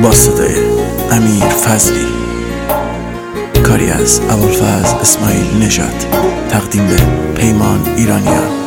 با صدای امیر فضلی، کاری از ابوالفضل اسماعیل نژاد، تقدیم به پیمان ایرانیان.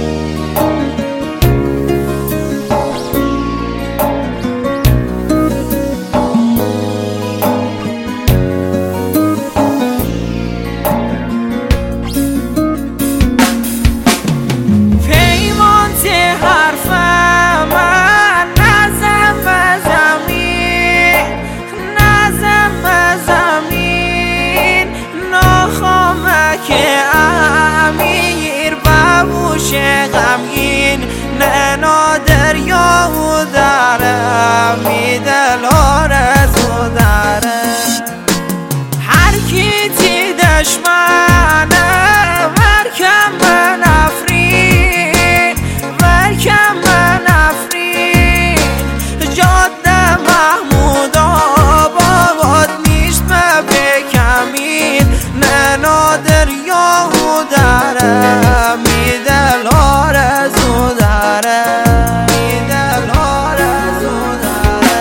غمگین نه نادریا و داره میدل آرزو داره هر کی تی دشمنه ورکم من افرین ورکم من افرین جاده محمود آباد نیست بکمین نه نادریا و داره میدل آرزو داره میدل آرزو داره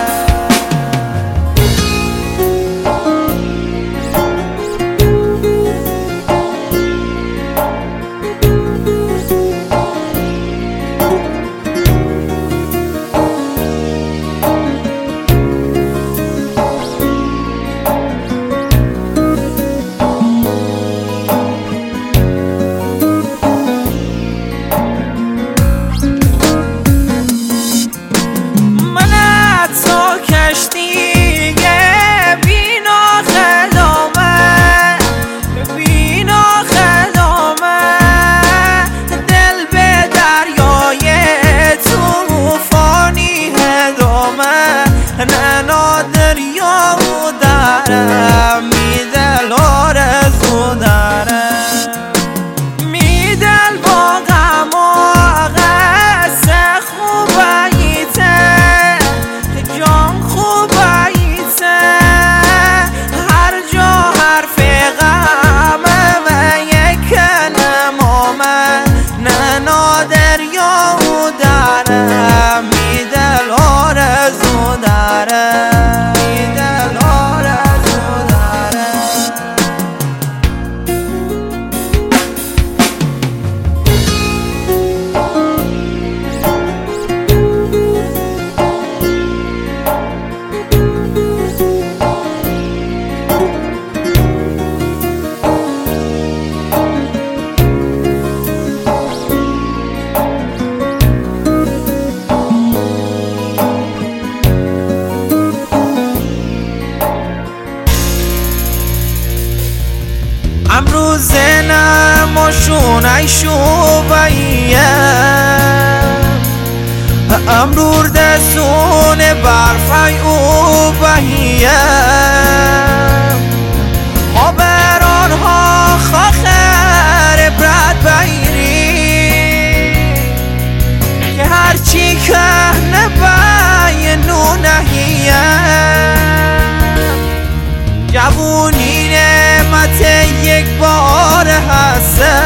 نه نادریا و داره میدل آرزو داره میدل با غم و غصه خوبیته جان خوبیته هر جا حرف غمه و یک نمامه نه نادریا و داره میدل آرزو داره میدل آرزو داره امروز نماشون ایشو باییه امرور دستون برفای او باییه آبران ها خاخر برد بایری که هرچی که نبای نونهیه جوونی نعمت یک بار هسته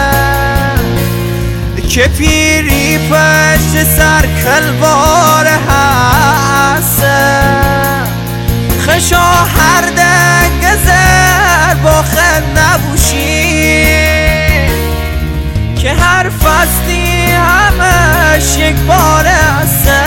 که پیری پشت سر کلبار هسته خشا هر دنگ زر با خد نبوشی که هر فصلی همش یک بار هسته